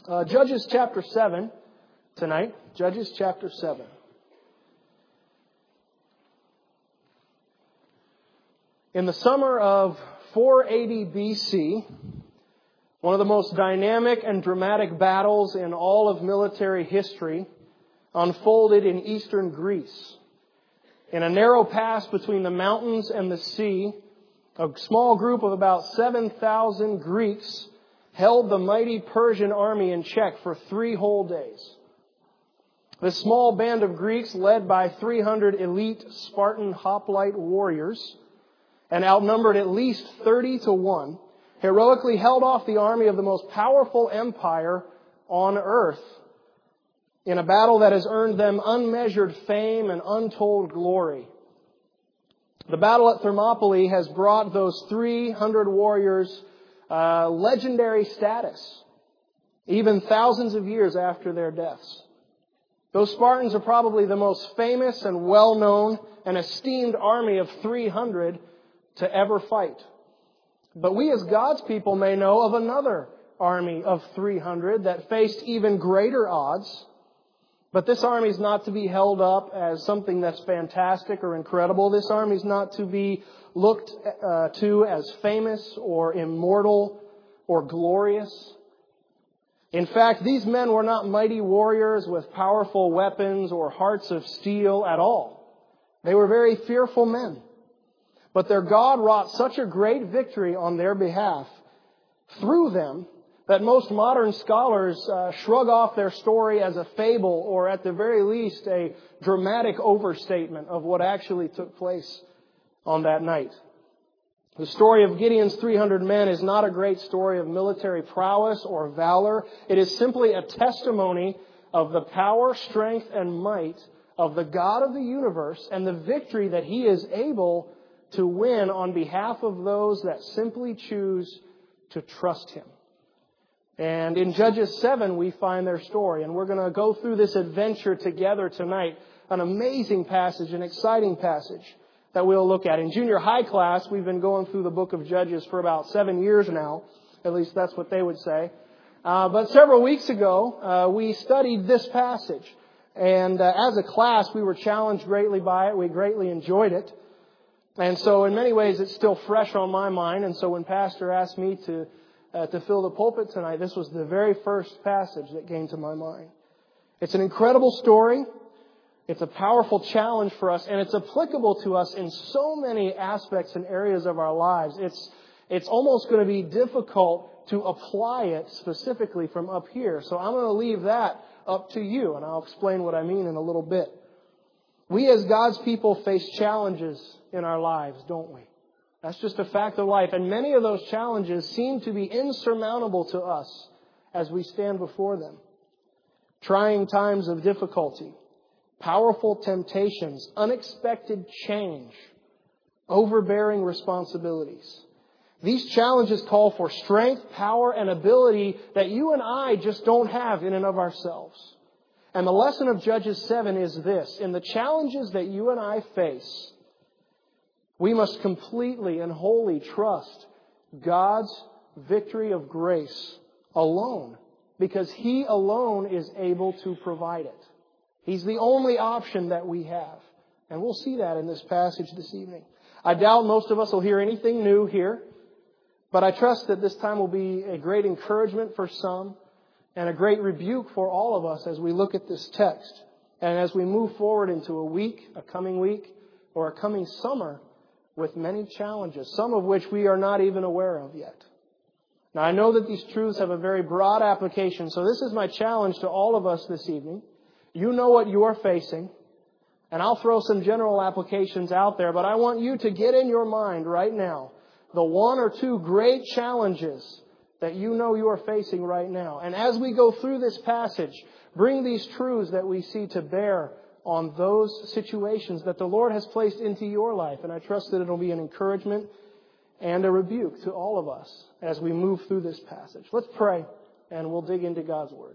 Judges chapter 7 tonight. Judges chapter 7. In the summer of 480 BC, one of the most dynamic and dramatic battles in all of military history unfolded in eastern Greece. In a narrow pass between the mountains and the sea, a small group of about 7,000 Greeks held the mighty Persian army in check for 3 whole days. This small band of Greeks, led by 300 elite Spartan hoplite warriors and outnumbered at least 30-1, heroically held off the army of the most powerful empire on earth in a battle that has earned them unmeasured fame and untold glory. The battle at Thermopylae has brought those 300 warriors legendary status, even thousands of years after their deaths. Those Spartans are probably the most famous and well-known and esteemed army of 300 to ever fight. But we as God's people may know of another army of 300 that faced even greater odds. But this army is not to be held up as something that's fantastic or incredible. This army is not to be looked to as famous or immortal or glorious. In fact, these men were not mighty warriors with powerful weapons or hearts of steel at all. They were very fearful men. But their God wrought such a great victory on their behalf through them that most modern scholars shrug off their story as a fable or at the very least a dramatic overstatement of what actually took place on that night. The story of Gideon's 300 men is not a great story of military prowess or valor. It is simply a testimony of the power, strength, and might of the God of the universe and the victory that He is able to win on behalf of those that simply choose to trust Him. And in Judges 7, we find their story. And we're going to go through this adventure together tonight. An amazing passage, an exciting passage that we'll look at. In junior high class, we've been going through the book of Judges for about 7 years now. At least that's what they would say. But several weeks ago, we studied this passage. And as a class, we were challenged greatly by it. We greatly enjoyed it. And so in many ways, it's still fresh on my mind. And so when Pastor asked me to fill the pulpit tonight, this was the very first passage that came to my mind. It's an incredible story. It's a powerful challenge for us, and it's applicable to us in so many aspects and areas of our lives. It's almost going to be difficult to apply it specifically from up here. So I'm going to leave that up to you, and I'll explain what I mean in a little bit. We as God's people face challenges in our lives, don't we? That's just a fact of life. And many of those challenges seem to be insurmountable to us as we stand before them. Trying times of difficulty, powerful temptations, unexpected change, overbearing responsibilities. These challenges call for strength, power, and ability that you and I just don't have in and of ourselves. And the lesson of Judges 7 is this: in the challenges that you and I face, we must completely and wholly trust God's victory of grace alone, because He alone is able to provide it. He's the only option that we have. And we'll see that in this passage this evening. I doubt most of us will hear anything new here, but I trust that this time will be a great encouragement for some and a great rebuke for all of us as we look at this text and as we move forward into a coming week, or a coming summer with many challenges, some of which we are not even aware of yet. Now, I know that these truths have a very broad application, so this is my challenge to all of us this evening. You know what you are facing, and I'll throw some general applications out there, but I want you to get in your mind right now the 1 or 2 great challenges that you know you are facing right now. And as we go through this passage, bring these truths that we see to bear on those situations that the Lord has placed into your life. And I trust that it'll be an encouragement and a rebuke to all of us as we move through this passage. Let's pray, and we'll dig into God's Word.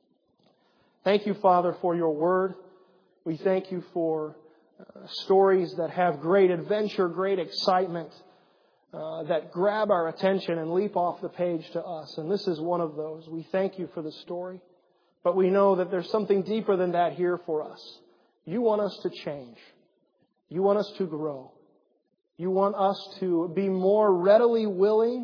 Thank you, Father, for your Word. We thank you for stories that have great adventure, great excitement, that grab our attention and leap off the page to us. And this is one of those. We thank you for the story, but we know that there's something deeper than that here for us. You want us to change. You want us to grow. You want us to be more readily willing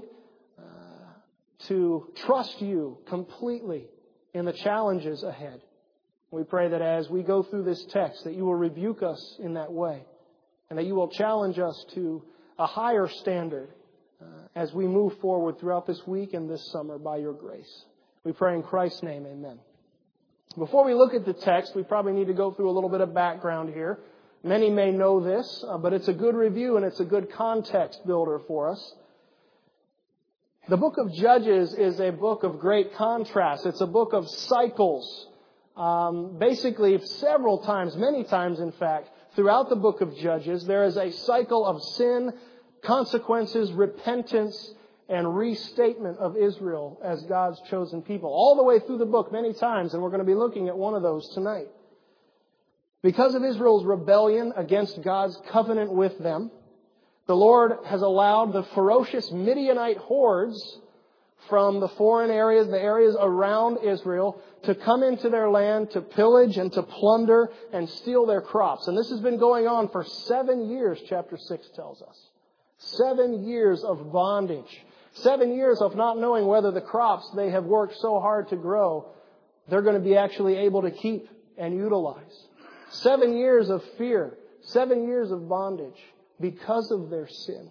to trust you completely in the challenges ahead. We pray that as we go through this text, that you will rebuke us in that way, and that you will challenge us to a higher standard as we move forward throughout this week and this summer by your grace. We pray in Christ's name, amen. Before we look at the text, we probably need to go through a little bit of background here. Many may know this, but it's a good review and it's a good context builder for us. The book of Judges is a book of great contrast. It's a book of cycles. Basically, several times, many times in fact, throughout the book of Judges, there is a cycle of sin, consequences, repentance, and restatement of Israel as God's chosen people. All the way through the book many times, and we're going to be looking at one of those tonight. Because of Israel's rebellion against God's covenant with them, the Lord has allowed the ferocious Midianite hordes from the foreign areas, the areas around Israel, to come into their land, to pillage and to plunder and steal their crops. And this has been going on for 7 years, chapter 6 tells us. 7 years of bondage. 7 years of not knowing whether the crops they have worked so hard to grow, they're going to be actually able to keep and utilize. 7 years of fear. 7 years of bondage because of their sin.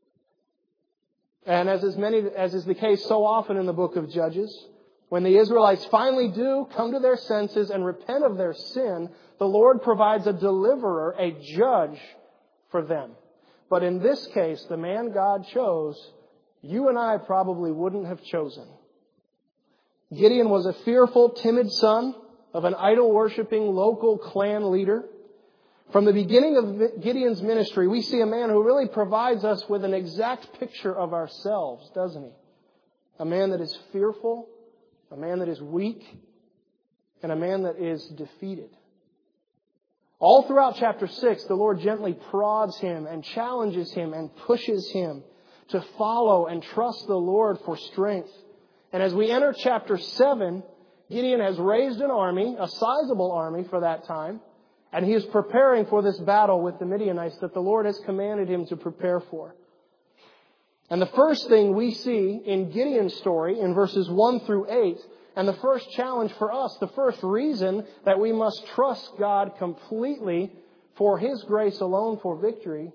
And as is the case so often in the book of Judges, when the Israelites finally do come to their senses and repent of their sin, the Lord provides a deliverer, a judge for them. But in this case, the man God chose, you and I probably wouldn't have chosen. Gideon was a fearful, timid son of an idol-worshipping local clan leader. From the beginning of Gideon's ministry, we see a man who really provides us with an exact picture of ourselves, doesn't he? A man that is fearful, a man that is weak, and a man that is defeated. All throughout chapter 6, the Lord gently prods him and challenges him and pushes him to follow and trust the Lord for strength. And as we enter chapter 7, Gideon has raised an army, a sizable army for that time, and he is preparing for this battle with the Midianites that the Lord has commanded him to prepare for. And the first thing we see in Gideon's story in verses 1 through 8, and the first challenge for us, the first reason that we must trust God completely for His grace alone for victory,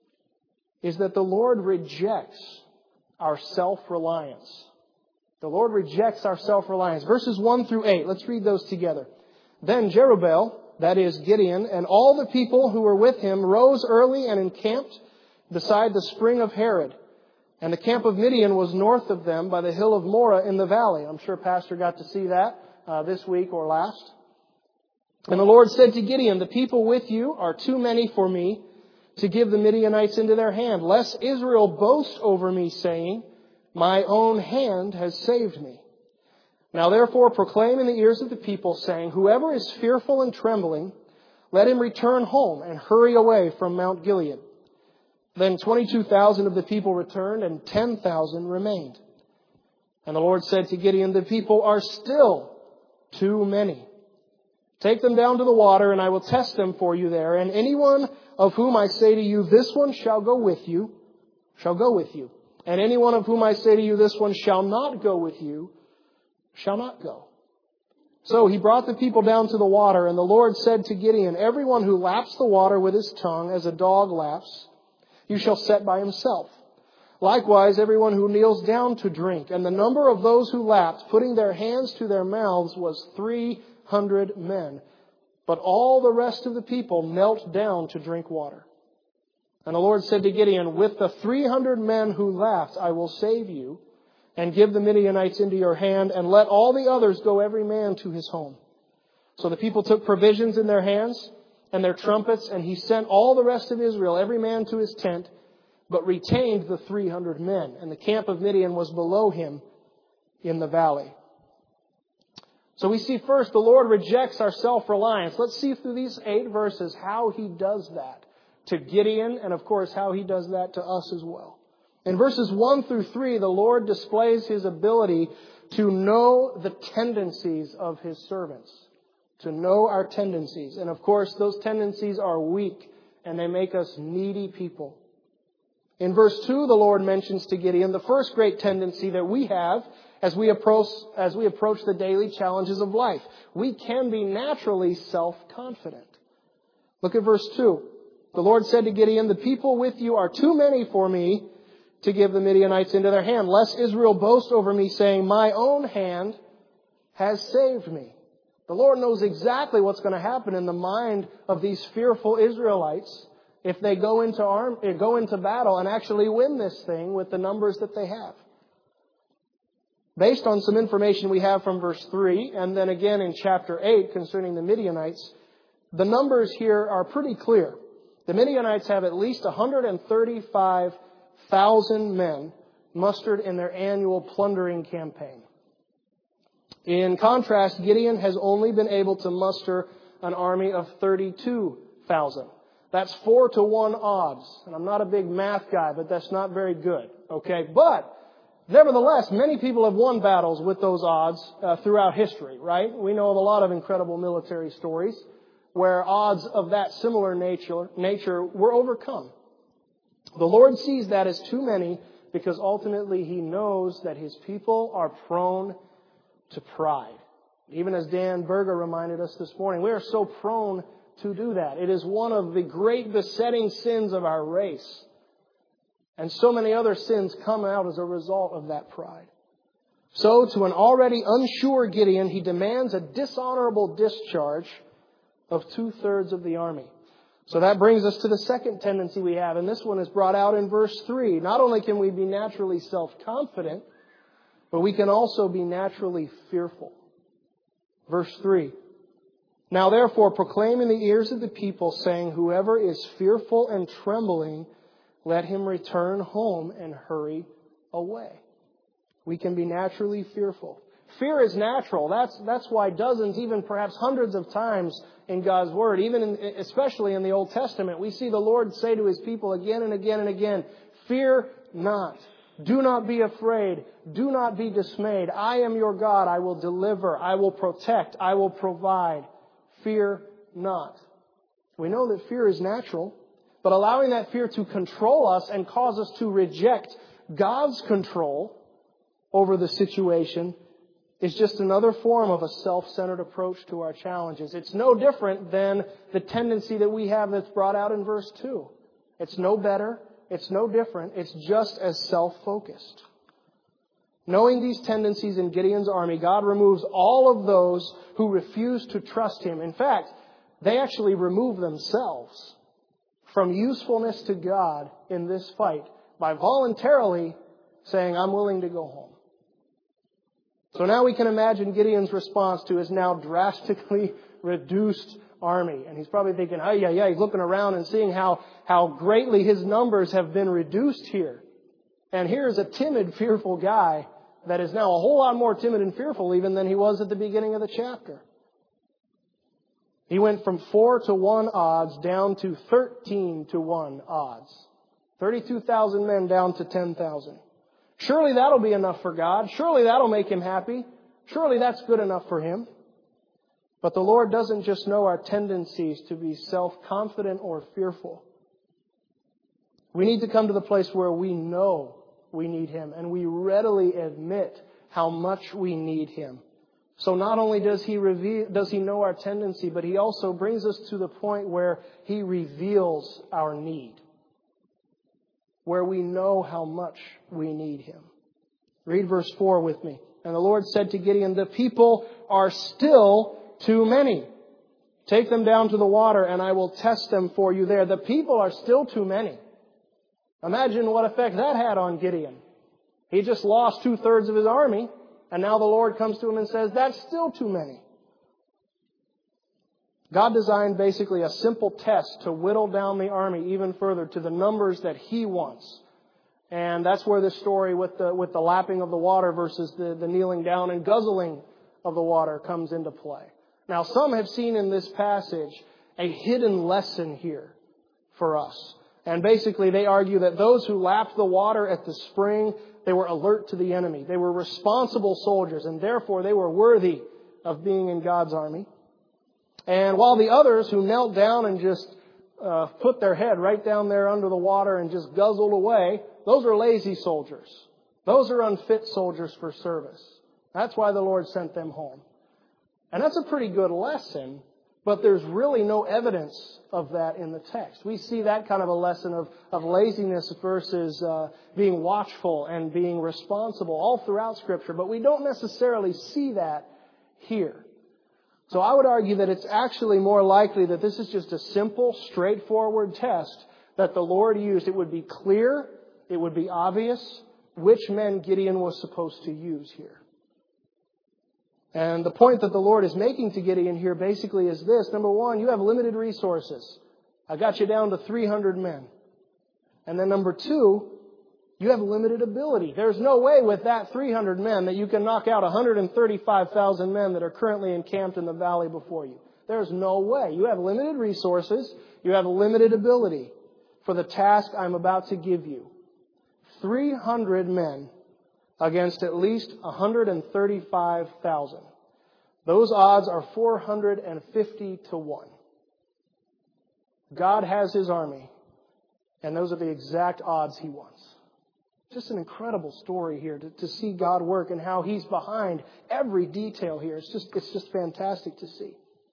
is that the Lord rejects our self-reliance. The Lord rejects our self-reliance. Verses 1 through 8, let's read those together. Then Jerubbaal, that is Gideon, and all the people who were with him rose early and encamped beside the spring of Harod. And the camp of Midian was north of them by the hill of Moreh in the valley. I'm sure Pastor got to see that this week or last. And the Lord said to Gideon, the people with you are too many for me to give the Midianites into their hand, lest Israel boast over me, saying, my own hand has saved me. Now therefore proclaim in the ears of the people, saying, whoever is fearful and trembling, let him return home and hurry away from Mount Gilead. Then 22,000 of the people returned, and 10,000 remained. And the Lord said to Gideon, the people are still too many. Take them down to the water, and I will test them for you there. And anyone of whom I say to you, this one shall go with you, shall go with you. And anyone of whom I say to you, this one shall not go with you, shall not go. So he brought the people down to the water, and the Lord said to Gideon, everyone who laps the water with his tongue as a dog laps, you shall set by himself. Likewise, everyone who kneels down to drink. And the number of those who lapped, putting their hands to their mouths, was 300 men. But all the rest of the people knelt down to drink water. And the Lord said to Gideon, with the 300 men who lapped, I will save you, and give the Midianites into your hand, and let all the others go every man to his home. So the people took provisions in their hands and their trumpets, and he sent all the rest of Israel, every man to his tent, but retained the 300 men. And the camp of Midian was below him in the valley. So we see first, the Lord rejects our self-reliance. Let's see through these 8 verses how He does that to Gideon, and of course how He does that to us as well. In verses 1 through 3, the Lord displays His ability to know the tendencies of His servants. To know our tendencies. And of course, those tendencies are weak, and they make us needy people. In verse 2, the Lord mentions to Gideon the first great tendency that we have as we approach the daily challenges of life. We can be naturally self-confident. Look at verse 2. The Lord said to Gideon, "The people with you are too many for me to give the Midianites into their hand, lest Israel boast over me, saying, 'My own hand has saved me.'" The Lord knows exactly what's going to happen in the mind of these fearful Israelites if they go into battle and actually win this thing with the numbers that they have. Based on some information we have from verse 3, and then again in chapter 8 concerning the Midianites, the numbers here are pretty clear. The Midianites have at least 135,000 men mustered in their annual plundering campaign. In contrast, Gideon has only been able to muster an army of 32,000. That's 4-to-1 odds. And I'm not a big math guy, but that's not very good. Okay? But, nevertheless, many people have won battles with those odds throughout history, right? We know of a lot of incredible military stories where odds of that similar nature were overcome. The Lord sees that as too many because ultimately He knows that His people are prone to pride. Even as Dan Berger reminded us this morning, we are so prone to do that. It is one of the great besetting sins of our race. And so many other sins come out as a result of that pride. So to an already unsure Gideon, he demands a dishonorable discharge of 2/3 of the army. So that brings us to the second tendency we have, and this one is brought out in verse 3. Not only can we be naturally self-confident, but we can also be naturally fearful. Verse 3. "Now therefore proclaim in the ears of the people, saying, 'Whoever is fearful and trembling, let him return home and hurry away.'" We can be naturally fearful. Fear is natural. That's why dozens, even perhaps hundreds of times in God's Word, especially in the Old Testament, we see the Lord say to His people again and again and again, "Fear not. Do not be afraid. Do not be dismayed. I am your God. I will deliver. I will protect. I will provide. Fear not." We know that fear is natural, but allowing that fear to control us and cause us to reject God's control over the situation is just another form of a self-centered approach to our challenges. It's no different than the tendency that we have that's brought out in verse 2. It's no better. It's no different. It's just as self-focused. Knowing these tendencies in Gideon's army, God removes all of those who refuse to trust Him. In fact, they actually remove themselves from usefulness to God in this fight by voluntarily saying, "I'm willing to go home." So now we can imagine Gideon's response to his now drastically reduced army. And he's probably thinking, he's looking around and seeing how greatly his numbers have been reduced here. And here's a timid, fearful guy that is now a whole lot more timid and fearful even than he was at the beginning of the chapter. He went from 4-to-1 odds down to 13-to-1 odds. 32,000 men down to 10,000. Surely that'll be enough for God. Surely that'll make Him happy. Surely that's good enough for Him. But the Lord doesn't just know our tendencies to be self-confident or fearful. We need to come to the place where we know we need Him and we readily admit how much we need Him. So not only does He know our tendency, but He also brings us to the point where He reveals our need, where we know how much we need Him. Read verse 4 with me. "And the Lord said to Gideon, 'The people are still too many. Take them down to the water, and I will test them for you there.'" The people are still too many. Imagine what effect that had on Gideon. He just lost 2/3 of his army, and now the Lord comes to him and says, "That's still too many." God designed basically a simple test to whittle down the army even further to the numbers that He wants. And that's where the story with the lapping of the water versus the kneeling down and guzzling of the water comes into play. Now, some have seen in this passage a hidden lesson here for us. And basically they argue that those who lapped the water at the spring, they were alert to the enemy. They were responsible soldiers, and therefore they were worthy of being in God's army. And while the others who knelt down and just put their head right down there under the water and just guzzled away, those are lazy soldiers. Those are unfit soldiers for service. That's why the Lord sent them home. And that's a pretty good lesson, but there's really no evidence of that in the text. We see that kind of a lesson of laziness versus being watchful and being responsible all throughout Scripture, but we don't necessarily see that here. So I would argue that it's actually more likely that this is just a simple, straightforward test that the Lord used. It would be clear, it would be obvious which men Gideon was supposed to use here. And the point that the Lord is making to Gideon here basically is this. Number one, you have limited resources. I got you down to 300 men. And then number two, you have limited ability. There's no way with that 300 men that you can knock out 135,000 men that are currently encamped in the valley before you. There's no way. You have limited resources. You have limited ability for the task I'm about to give you. 300 men against at least 135,000. Those odds are 450 to 1. God has His army, and those are the exact odds He wants. Just an incredible story here to see God work and how He's behind every detail here. It's just fantastic to see.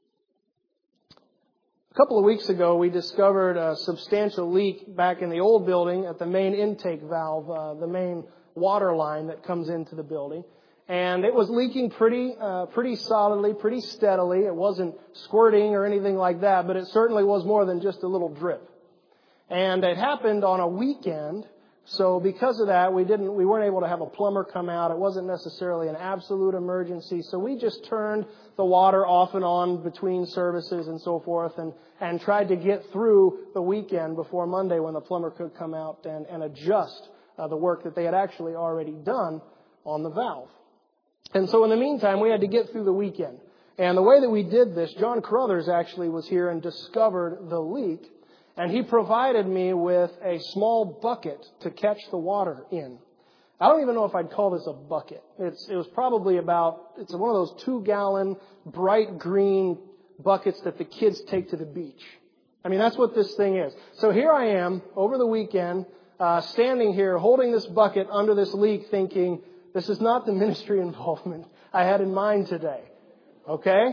A couple of weeks ago, we discovered a substantial leak back in the old building at the main intake valve, the main water line that comes into the building. And it was leaking pretty solidly, pretty steadily. It wasn't squirting or anything like that, but it certainly was more than just a little drip. And it happened on a weekend. So because of that, we weren't able to have a plumber come out. It wasn't necessarily an absolute emergency. So we just turned the water off and on between services and so forth and tried to get through the weekend before Monday when the plumber could come out and adjust the work that they had actually already done on the valve. And so in the meantime, we had to get through the weekend. And the way that we did this, John Carruthers actually was here and discovered the leak. And he provided me with a small bucket to catch the water in. I don't even know if I'd call this a bucket. It was probably it's one of those 2-gallon bright green buckets that the kids take to the beach. I mean, that's what this thing is. So here I am over the weekend, standing here holding this bucket under this leak thinking, this is not the ministry involvement I had in mind today. Okay?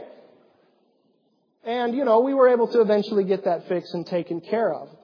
And, we were able to eventually get that fixed and taken care of.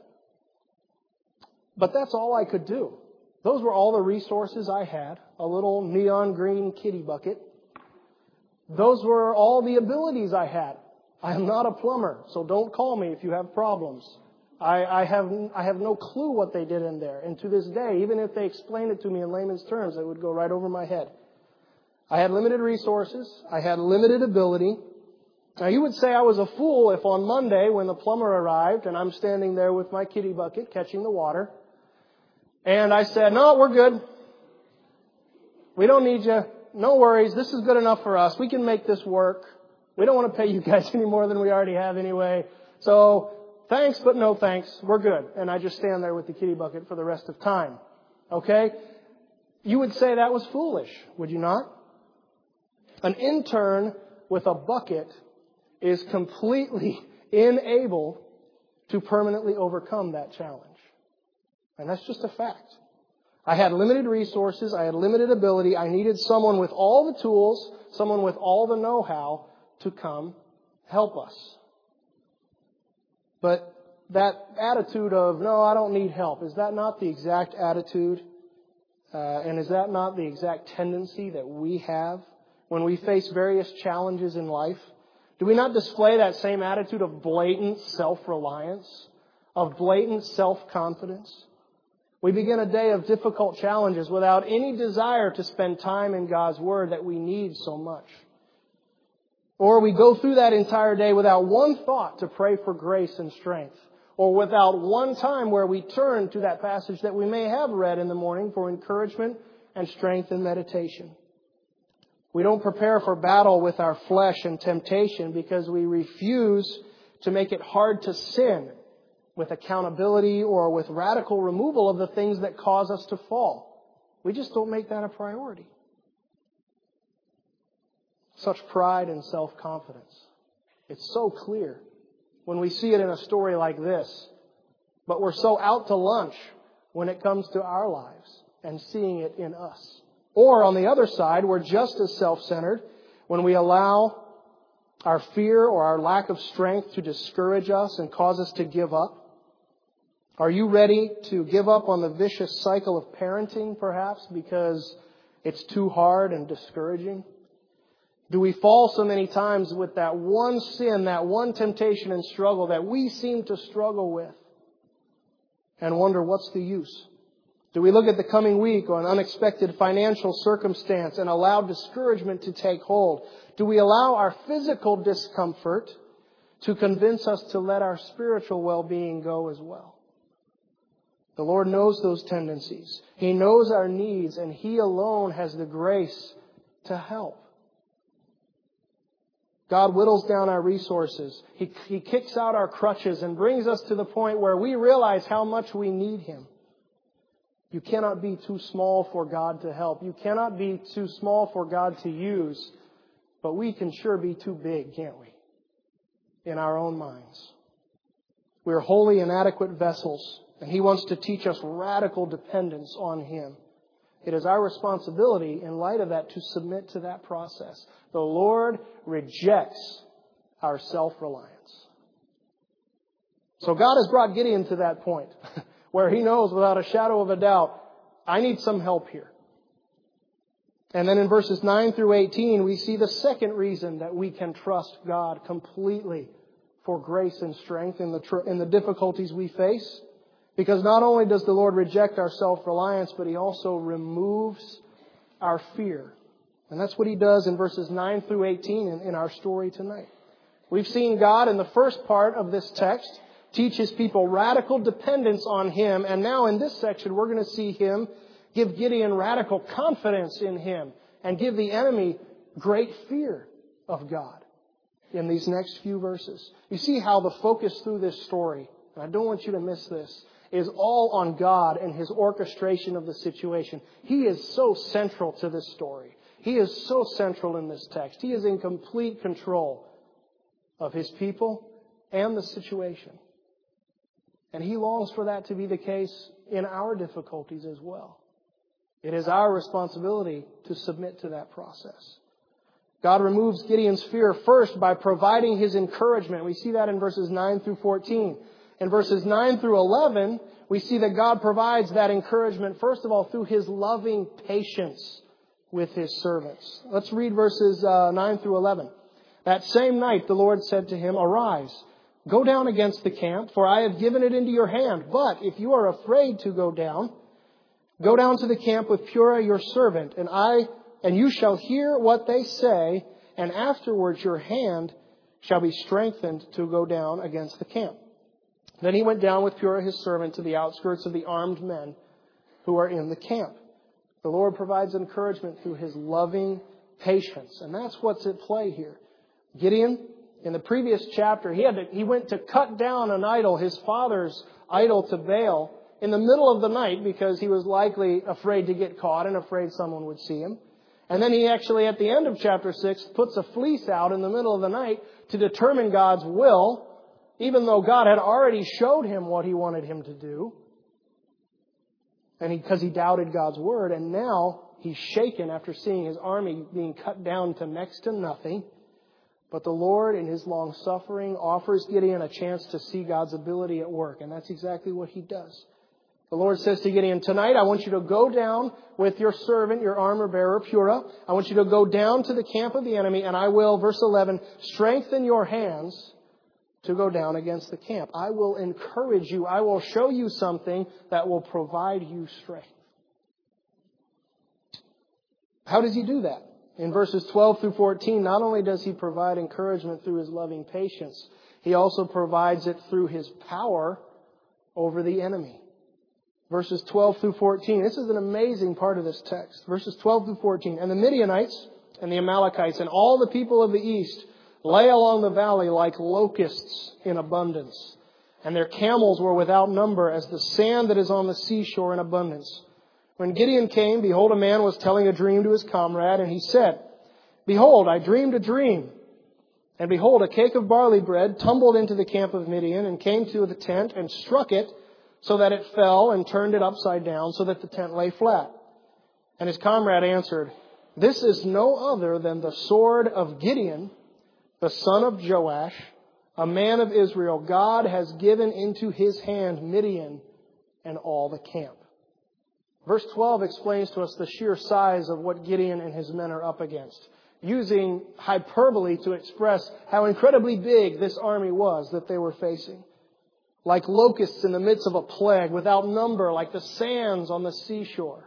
But that's all I could do. Those were all the resources I had. A little neon green kitty bucket. Those were all the abilities I had. I am not a plumber, so don't call me if you have problems. I have no clue what they did in there. And to this day, even if they explained it to me in layman's terms, it would go right over my head. I had limited resources. I had limited ability. Now, you would say I was a fool if on Monday, when the plumber arrived, and I'm standing there with my kitty bucket catching the water, and I said, no, we're good. We don't need you. No worries. This is good enough for us. We can make this work. We don't want to pay you guys any more than we already have anyway. So, thanks, but no thanks. We're good. And I just stand there with the kitty bucket for the rest of time. Okay? You would say that was foolish, would you not? An intern with a bucket is completely unable to permanently overcome that challenge. And that's just a fact. I had limited resources. I had limited ability. I needed someone with all the tools, someone with all the know-how to come help us. But that attitude of, no, I don't need help, is that not the exact attitude? And is that not the exact tendency that we have when we face various challenges in life? Do we not display that same attitude of blatant self-reliance, of blatant self-confidence? We begin a day of difficult challenges without any desire to spend time in God's Word that we need so much. Or we go through that entire day without one thought to pray for grace and strength. Or without one time where we turn to that passage that we may have read in the morning for encouragement and strength and meditation. We don't prepare for battle with our flesh and temptation because we refuse to make it hard to sin with accountability or with radical removal of the things that cause us to fall. We just don't make that a priority. Such pride and self-confidence. It's so clear when we see it in a story like this. But we're so out to lunch when it comes to our lives and seeing it in us. Or on the other side, we're just as self-centered when we allow our fear or our lack of strength to discourage us and cause us to give up. Are you ready to give up on the vicious cycle of parenting, perhaps, because it's too hard and discouraging? Do we fall so many times with that one sin, that one temptation and struggle that we seem to struggle with and wonder what's the use? Do we look at the coming week or an unexpected financial circumstance and allow discouragement to take hold? Do we allow our physical discomfort to convince us to let our spiritual well-being go as well? The Lord knows those tendencies. He knows our needs, and He alone has the grace to help. God whittles down our resources. He kicks out our crutches and brings us to the point where we realize how much we need Him. You cannot be too small for God to help. You cannot be too small for God to use. But we can sure be too big, can't we? In our own minds. We're wholly inadequate vessels, and He wants to teach us radical dependence on Him. It is our responsibility, in light of that, to submit to that process. The Lord rejects our self-reliance. So God has brought Gideon to that point where he knows without a shadow of a doubt, I need some help here. And then in verses 9 through 18, we see the second reason that we can trust God completely for grace and strength in the difficulties we face. Because not only does the Lord reject our self-reliance, but He also removes our fear. And that's what He does in verses 9 through 18 in our story tonight. We've seen God in the first part of this text teach His people radical dependence on Him. And now in this section, we're going to see Him give Gideon radical confidence in Him and give the enemy great fear of God in these next few verses. You see how the focus through this story, and I don't want you to miss this, is all on God and His orchestration of the situation. He is so central to this story. He is so central in this text. He is in complete control of His people and the situation. And He longs for that to be the case in our difficulties as well. It is our responsibility to submit to that process. God removes Gideon's fear first by providing His encouragement. We see that in verses 9 through 14. In verses 9 through 11, we see that God provides that encouragement, first of all, through His loving patience with His servants. Let's read verses 9 through 11. That same night the Lord said to him, "Arise, go down against the camp, for I have given it into your hand. But if you are afraid to go down to the camp with Purah your servant, and you shall hear what they say, and afterwards your hand shall be strengthened to go down against the camp." Then he went down with Purah his servant to the outskirts of the armed men who are in the camp. The Lord provides encouragement through His loving patience. And that's what's at play here. Gideon, in the previous chapter, he went to cut down an idol, his father's idol to Baal, in the middle of the night because he was likely afraid to get caught and afraid someone would see him. And then he actually, at the end of chapter 6, puts a fleece out in the middle of the night to determine God's will, even though God had already showed him what He wanted him to do. And because he doubted God's word. And now he's shaken after seeing his army being cut down to next to nothing. But the Lord, in His long suffering, offers Gideon a chance to see God's ability at work. And that's exactly what He does. The Lord says to Gideon, "Tonight I want you to go down with your servant, your armor bearer, Purah. I want you to go down to the camp of the enemy, and I will," verse 11, "strengthen your hands to go down against the camp. I will encourage you. I will show you something that will provide you strength." How does He do that? In verses 12 through 14, not only does He provide encouragement through His loving patience, He also provides it through His power over the enemy. Verses 12 through 14. This is an amazing part of this text. Verses 12 through 14. "And the Midianites and the Amalekites and all the people of the east lay along the valley like locusts in abundance. and their camels were without number as the sand that is on the seashore in abundance. When Gideon came, behold, a man was telling a dream to his comrade, and he said, Behold, I dreamed a dream. And behold, a cake of barley bread tumbled into the camp of Midian and came to the tent and struck it so that it fell and turned it upside down so that the tent lay flat. And his comrade answered, This is no other than the sword of Gideon, the son of Joash, a man of Israel. God has given into his hand Midian and all the camp. Verse 12 explains to us the sheer size of what Gideon and his men are up against, using hyperbole to express how incredibly big this army was that they were facing. Like locusts in the midst of a plague, without number, like the sands on the seashore.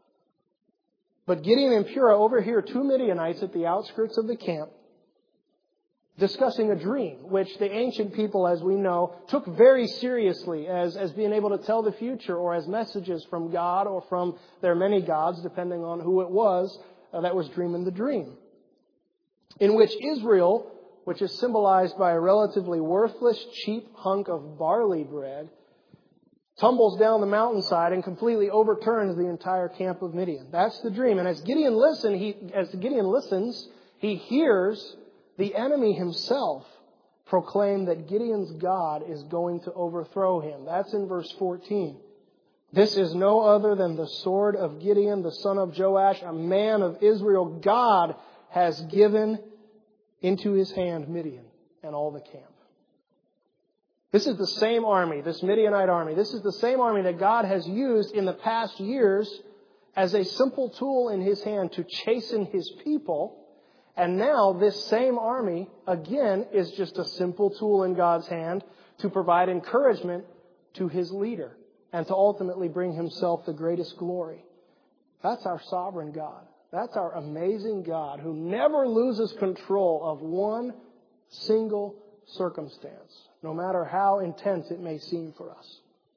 But Gideon and Purah overhear two Midianites at the outskirts of the camp discussing a dream, which the ancient people, as we know, took very seriously as being able to tell the future or as messages from God or from their many gods, depending on who it was that was dreaming the dream. In which Israel, which is symbolized by a relatively worthless, cheap hunk of barley bread, tumbles down the mountainside and completely overturns the entire camp of Midian. That's the dream. And as Gideon listens, he hears the enemy himself proclaim that Gideon's God is going to overthrow him. That's in verse 14. This is no other than the sword of Gideon, the son of Joash, a man of Israel. God has given into his hand Midian and all the camp. This is the same army, this Midianite army. This is the same army that God has used in the past years as a simple tool in his hand to chasten his people. And now this same army, again, is just a simple tool in God's hand to provide encouragement to his leader and to ultimately bring himself the greatest glory. That's our sovereign God. That's our amazing God who never loses control of one single circumstance, no matter how intense it may seem for us.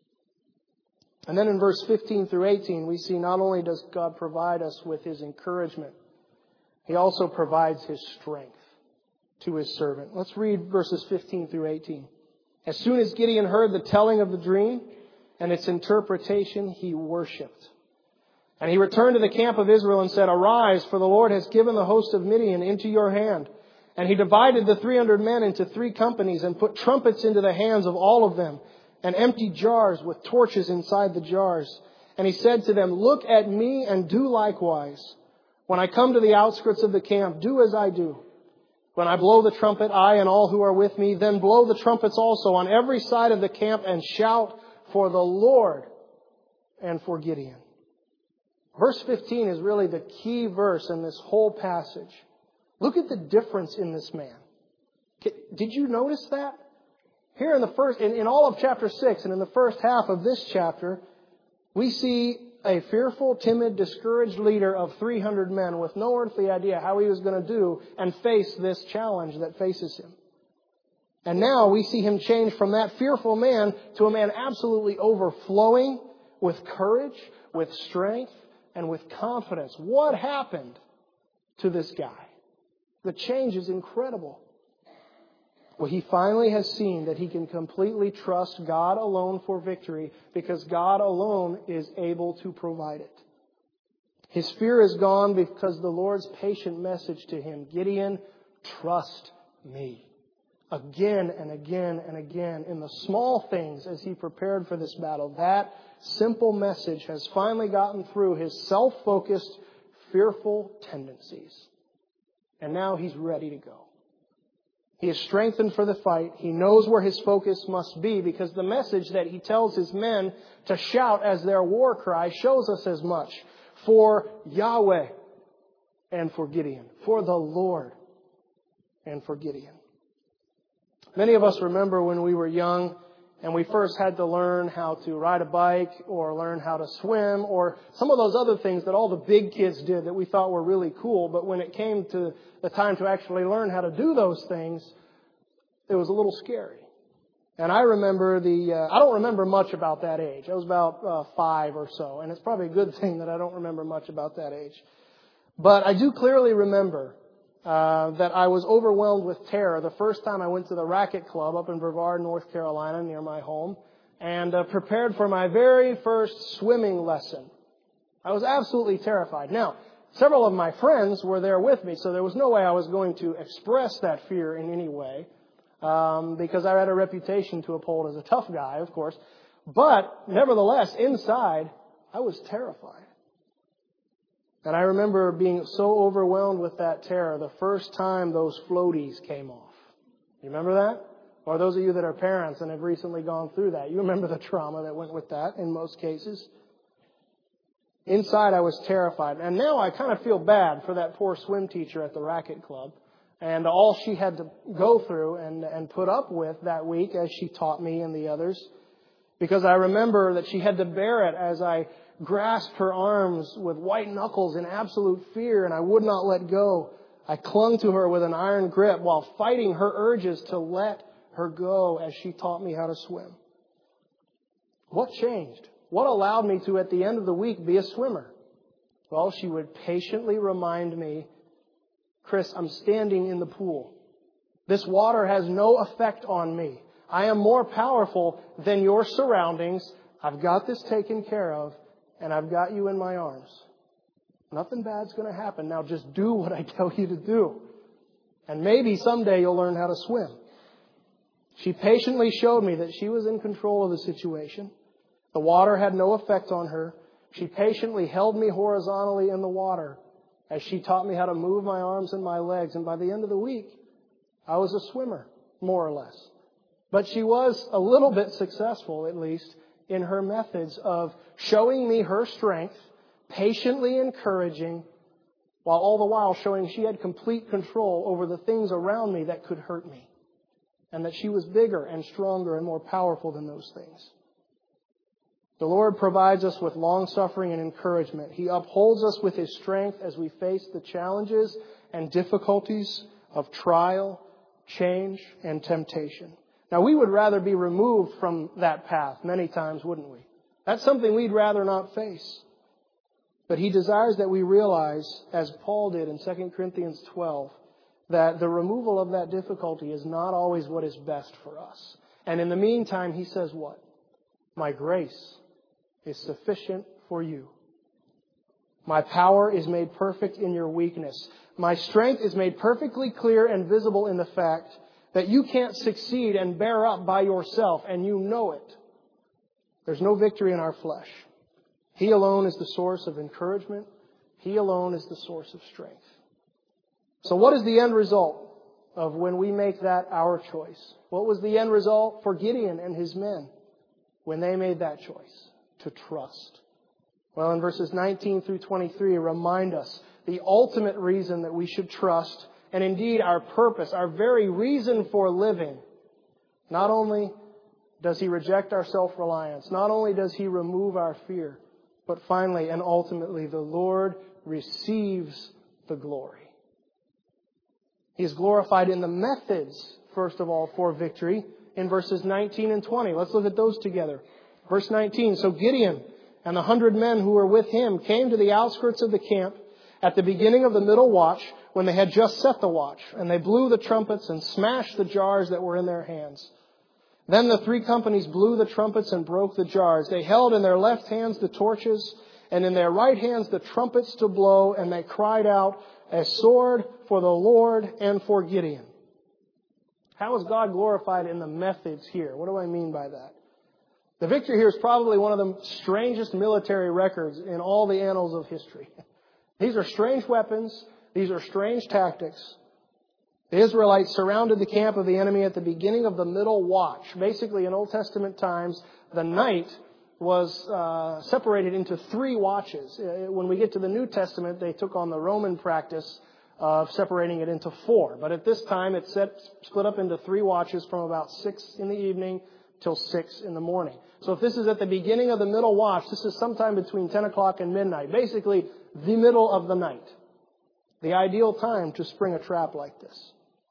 And then in verse 15 through 18, we see not only does God provide us with his encouragement, he also provides his strength to his servant. Let's read verses 15 through 18. As soon as Gideon heard the telling of the dream and its interpretation, he worshipped. And he returned to the camp of Israel and said, Arise, for the Lord has given the host of Midian into your hand. And he divided the 300 men into 3 companies and put trumpets into the hands of all of them and empty jars with torches inside the jars. And he said to them, Look at me and do likewise. When I come to the outskirts of the camp, do as I do. When I blow the trumpet, I and all who are with me, then blow the trumpets also on every side of the camp and shout for the Lord and for Gideon. Verse 15 is really the key verse in this whole passage. Look at the difference in this man. Did you notice that? Here in all of chapter 6 and in the first half of this chapter, we see a fearful, timid, discouraged leader of 300 men with no earthly idea how he was going to do and face this challenge that faces him. And now we see him change from that fearful man to a man absolutely overflowing with courage, with strength, and with confidence. What happened to this guy? The change is incredible. Well, he finally has seen that he can completely trust God alone for victory because God alone is able to provide it. His fear is gone because the Lord's patient message to him, Gideon, trust me. Again and again and again in the small things as he prepared for this battle, that simple message has finally gotten through his self-focused, fearful tendencies. And now he's ready to go. He is strengthened for the fight. He knows where his focus must be because the message that he tells his men to shout as their war cry shows us as much. For Yahweh and for Gideon. For the Lord and for Gideon. Many of us remember when we were young and we first had to learn how to ride a bike or learn how to swim or some of those other things that all the big kids did that we thought were really cool. But when it came to the time to actually learn how to do those things, it was a little scary. And I remember I don't remember much about that age. I was about 5 or so. And it's probably a good thing that I don't remember much about that age. But I do clearly remember that I was overwhelmed with terror the first time I went to the Racket Club up in Brevard, North Carolina, near my home, and prepared for my very first swimming lesson. I was absolutely terrified. Now, several of my friends were there with me, so there was no way I was going to express that fear in any way, because I had a reputation to uphold as a tough guy, of course. But, nevertheless, inside, I was terrified. And I remember being so overwhelmed with that terror the first time those floaties came off. You remember that? Or those of you that are parents and have recently gone through that, you remember the trauma that went with that in most cases. Inside I was terrified. And now I kind of feel bad for that poor swim teacher at the Racket Club and all she had to go through and put up with that week as she taught me and the others. Because I remember that she had to bear it as I grasped her arms with white knuckles in absolute fear, and I would not let go. I clung to her with an iron grip while fighting her urges to let her go as she taught me how to swim. What changed? What allowed me to, at the end of the week, be a swimmer? Well, she would patiently remind me, Chris, I'm standing in the pool. This water has no effect on me. I am more powerful than your surroundings. I've got this taken care of, and I've got you in my arms. Nothing bad's going to happen. Now just do what I tell you to do. And maybe someday you'll learn how to swim. She patiently showed me that she was in control of the situation. The water had no effect on her. She patiently held me horizontally in the water as she taught me how to move my arms and my legs. And by the end of the week, I was a swimmer, more or less. But she was a little bit successful, at least, in her methods of showing me her strength, patiently encouraging, while all the while showing she had complete control over the things around me that could hurt me. And that she was bigger and stronger and more powerful than those things. The Lord provides us with long-suffering and encouragement. He upholds us with His strength as we face the challenges and difficulties of trial, change, and temptation. Now, we would rather be removed from that path many times, wouldn't we? That's something we'd rather not face. But He desires that we realize, as Paul did in 2 Corinthians 12, that the removal of that difficulty is not always what is best for us. And in the meantime, he says what? My grace is sufficient for you. My power is made perfect in your weakness. My strength is made perfectly clear and visible in the fact that you can't succeed and bear up by yourself, and you know it. There's no victory in our flesh. He alone is the source of encouragement. He alone is the source of strength. So what is the end result of when we make that our choice? What was the end result for Gideon and his men when they made that choice? To trust. Well, in verses 19 through 23, remind us the ultimate reason that we should trust, and indeed our purpose, our very reason for living. Not only does He reject our self-reliance, not only does He remove our fear, but finally and ultimately the Lord receives the glory. He is glorified in the methods, first of all, for victory in verses 19 and 20. Let's look at those together. Verse 19, so Gideon and the 100 men who were with him came to the outskirts of the camp at the beginning of the middle watch when they had just set the watch. And they blew the trumpets and smashed the jars that were in their hands. Then the 3 companies blew the trumpets and broke the jars. They held in their left hands the torches and in their right hands the trumpets to blow. And they cried out, a sword for the Lord and for Gideon. How is God glorified in the methods here? What do I mean by that? The victory here is probably one of the strangest military records in all the annals of history. These are strange weapons. These are strange tactics. The Israelites surrounded the camp of the enemy at the beginning of the middle watch. Basically, in Old Testament times, the night was separated into 3 watches. When we get to the New Testament, they took on the Roman practice of separating it into 4. But at this time, it's split up into 3 watches from about 6 in the evening till 6 in the morning. So if this is at the beginning of the middle watch, this is sometime between 10 o'clock and midnight. Basically, the middle of the night. The ideal time to spring a trap like this.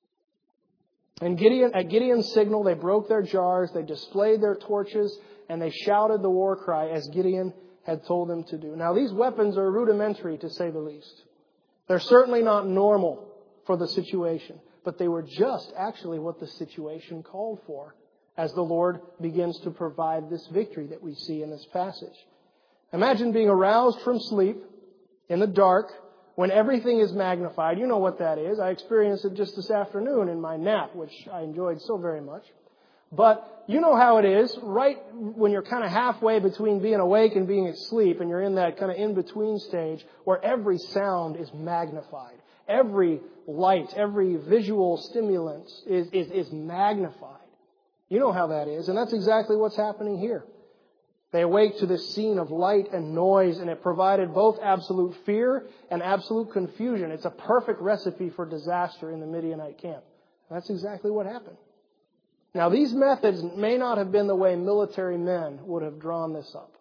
And at Gideon's signal, they broke their jars, they displayed their torches, and they shouted the war cry as Gideon had told them to do. Now, these weapons are rudimentary, to say the least. They're certainly not normal. for the situation, but they were just actually what the situation called for as the Lord begins to provide this victory that we see in this passage. Imagine being aroused from sleep in the dark when everything is magnified. You know what that is. I experienced it just this afternoon in my nap, which I enjoyed so very much. But you know how it is, right when you're kind of halfway between being awake and being asleep, and you're in that kind of in-between stage where every sound is magnified. Every light, every visual stimulant is magnified. You know how that is, and that's exactly what's happening here. They awake to this scene of light and noise, and it provided both absolute fear and absolute confusion. It's a perfect recipe for disaster in the Midianite camp. That's exactly what happened. Now, these methods may not have been the way military men would have drawn this up.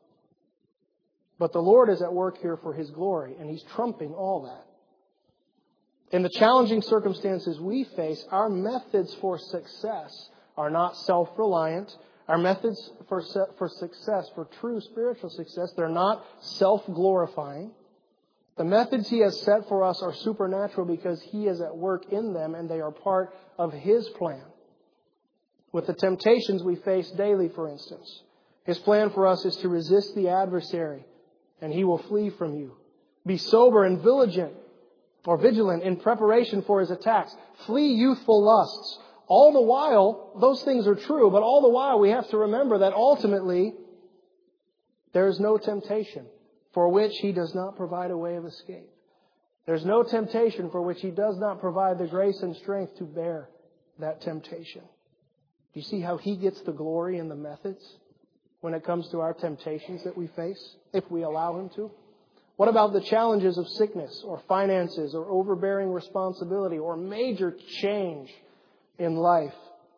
But the Lord is at work here for His glory, and He's trumping all that. In the challenging circumstances we face, our methods for success are not self-reliant. Our methods for success, for true spiritual success, they're not self-glorifying. The methods He has set for us are supernatural because He is at work in them, and they are part of His plan. With the temptations we face daily, for instance, His plan for us is to resist the adversary, and he will flee from you. Be sober and vigilant in preparation for his attacks. Flee youthful lusts. All the while, those things are true, but all the while we have to remember that ultimately there is no temptation for which He does not provide a way of escape. There's no temptation for which He does not provide the grace and strength to bear that temptation. Do you see how He gets the glory in the methods when it comes to our temptations that we face, if we allow Him to? What about the challenges of sickness or finances or overbearing responsibility or major change in life?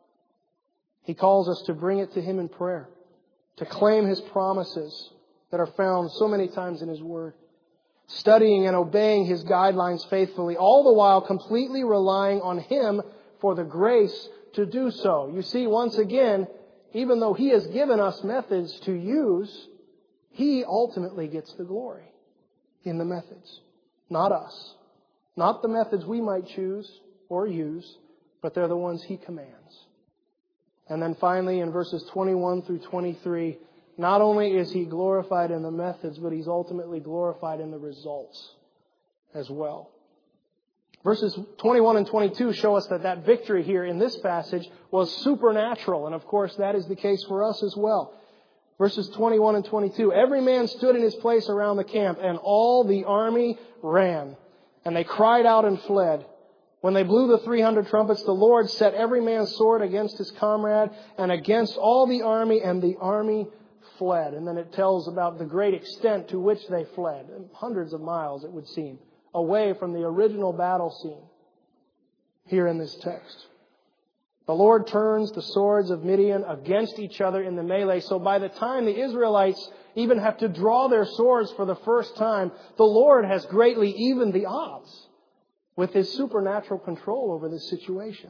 He calls us to bring it to Him in prayer, to claim His promises that are found so many times in His Word, studying and obeying His guidelines faithfully, all the while completely relying on Him for the grace to do so. You see, once again, even though He has given us methods to use, He ultimately gets the glory in the methods, not us. Not the methods we might choose or use, but they're the ones He commands. And then finally, in verses 21 through 23, not only is He glorified in the methods, but He's ultimately glorified in the results as well. Verses 21 and 22 show us that victory here in this passage was supernatural. And of course, that is the case for us as well. Verses 21 and 22. Every man stood in his place around the camp, and all the army ran. And they cried out and fled. When they blew the 300 trumpets, the Lord set every man's sword against his comrade and against all the army, and the army fled. And then it tells about the great extent to which they fled. Hundreds of miles, it would seem, away from the original battle scene here in this text. The Lord turns the swords of Midian against each other in the melee. So by the time the Israelites even have to draw their swords for the first time, the Lord has greatly evened the odds with His supernatural control over this situation.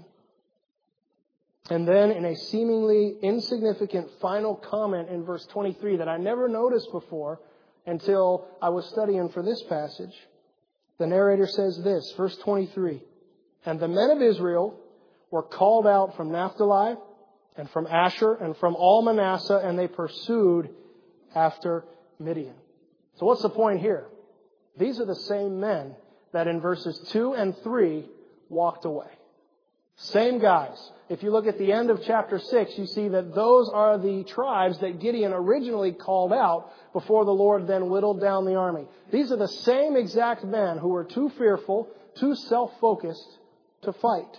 And then in a seemingly insignificant final comment in verse 23 that I never noticed before until I was studying for this passage, the narrator says this, verse 23, and the men of Israel were called out from Naphtali and from Asher and from all Manasseh, and they pursued after Midian. So what's the point here? These are the same men that in verses 2 and 3 walked away. Same guys. If you look at the end of chapter 6, you see that those are the tribes that Gideon originally called out before the Lord then whittled down the army. These are the same exact men who were too fearful, too self-focused to fight.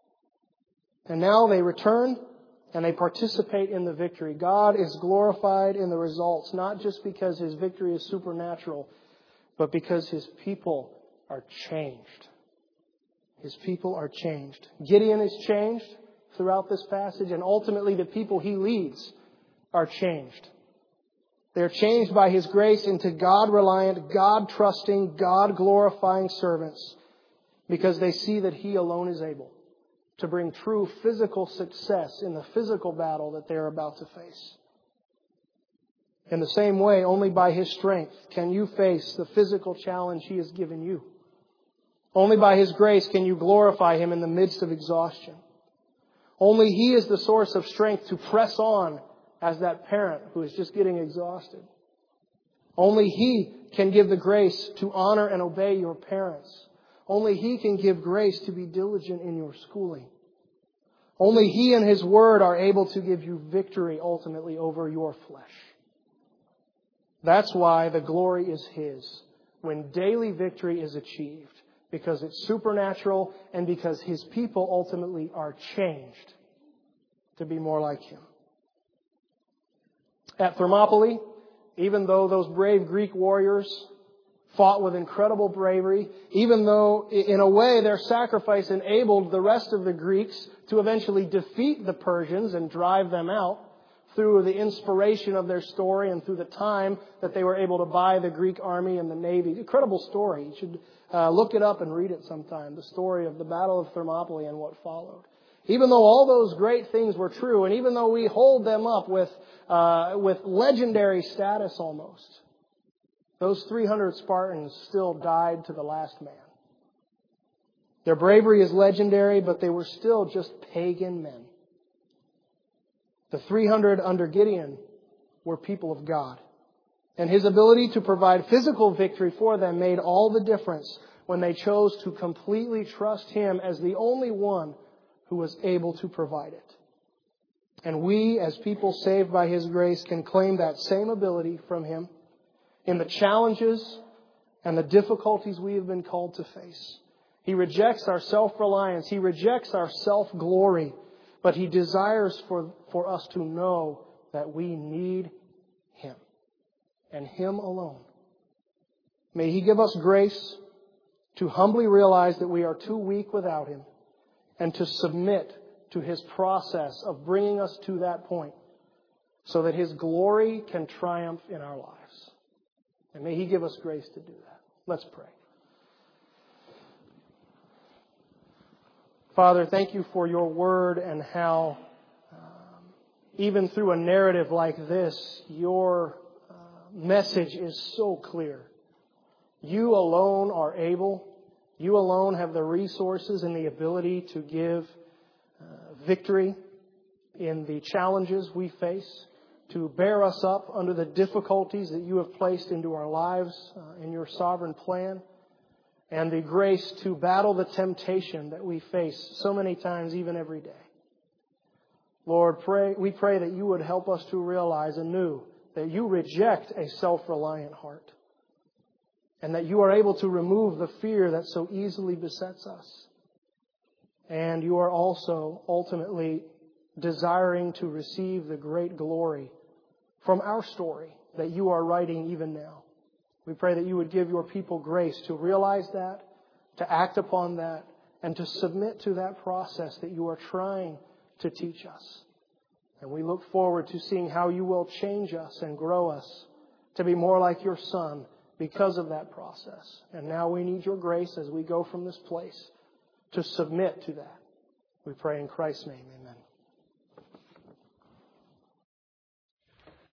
And now they return and they participate in the victory. God is glorified in the results, not just because His victory is supernatural, but because His people are changed. His people are changed. Gideon is changed throughout this passage, and ultimately the people he leads are changed. They're changed by His grace into God-reliant, God-trusting, God-glorifying servants because they see that He alone is able to bring true physical success in the physical battle that they're about to face. In the same way, only by His strength can you face the physical challenge He has given you. Only by His grace can you glorify Him in the midst of exhaustion. Only He is the source of strength to press on as that parent who is just getting exhausted. Only He can give the grace to honor and obey your parents. Only He can give grace to be diligent in your schooling. Only He and His Word are able to give you victory ultimately over your flesh. That's why the glory is His when daily victory is achieved, because it's supernatural and because His people ultimately are changed to be more like Him. At Thermopylae, even though those brave Greek warriors fought with incredible bravery, even though in a way their sacrifice enabled the rest of the Greeks to eventually defeat the Persians and drive them out through the inspiration of their story and through the time that they were able to buy the Greek army and the navy. Incredible story. You should look it up and read it sometime. The story of the Battle of Thermopylae and what followed. Even though all those great things were true, and even though we hold them up with legendary status almost, those 300 Spartans still died to the last man. Their bravery is legendary, but they were still just pagan men. The 300 under Gideon were people of God. And His ability to provide physical victory for them made all the difference when they chose to completely trust Him as the only one who was able to provide it. And we, as people saved by His grace, can claim that same ability from Him in the challenges and the difficulties we have been called to face. He rejects our self-reliance. He rejects our self-glory. But He desires for us to know that we need Him and Him alone. May He give us grace to humbly realize that we are too weak without Him and to submit to His process of bringing us to that point so that His glory can triumph in our lives. And may He give us grace to do that. Let's pray. Father, thank You for Your Word and how even through a narrative like this, Your message is so clear. You alone are able. You alone have the resources and the ability to give victory in the challenges we face, to bear us up under the difficulties that You have placed into our lives in Your sovereign plan, and the grace to battle the temptation that we face so many times, even every day. Lord, we pray that You would help us to realize anew that You reject a self-reliant heart, and that You are able to remove the fear that so easily besets us. And You are also ultimately desiring to receive the great glory from our story that You are writing even now. We pray that You would give Your people grace to realize that, to act upon that, and to submit to that process that You are trying to teach us. And we look forward to seeing how You will change us and grow us to be more like Your Son because of that process. And now we need Your grace as we go from this place to submit to that. We pray in Christ's name, amen.